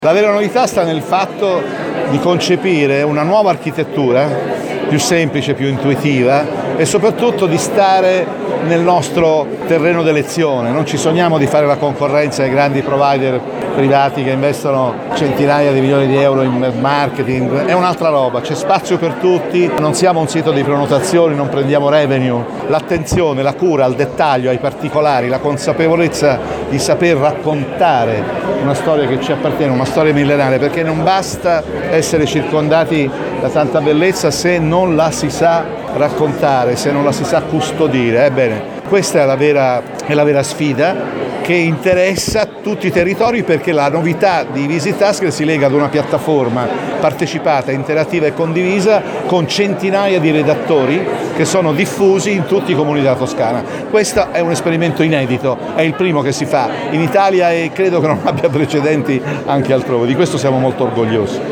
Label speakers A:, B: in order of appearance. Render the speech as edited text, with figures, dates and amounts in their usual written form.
A: La vera novità sta nel fatto di concepire una nuova architettura, più semplice, più intuitiva e soprattutto di stare nel nostro terreno d'elezione. Non ci sogniamo di fare la concorrenza ai grandi provider privati che investono centinaia di milioni di euro in marketing, è un'altra roba, c'è spazio per tutti, non siamo un sito di prenotazioni, non prendiamo revenue, l'attenzione, la cura al dettaglio, ai particolari, la consapevolezza di saper raccontare una storia che ci appartiene, una storia millenaria, perché non basta essere circondati da tanta bellezza se non la si sa raccontare, se non la si sa custodire. Ebbene, questa è la vera sfida che interessa tutti i territori, perché la novità di Visitask si lega ad una piattaforma partecipata, interattiva e condivisa con centinaia di redattori che sono diffusi in tutti i comuni della Toscana. Questo è un esperimento inedito, è il primo che si fa in Italia e credo che non abbia precedenti anche altrove. Di questo siamo molto orgogliosi.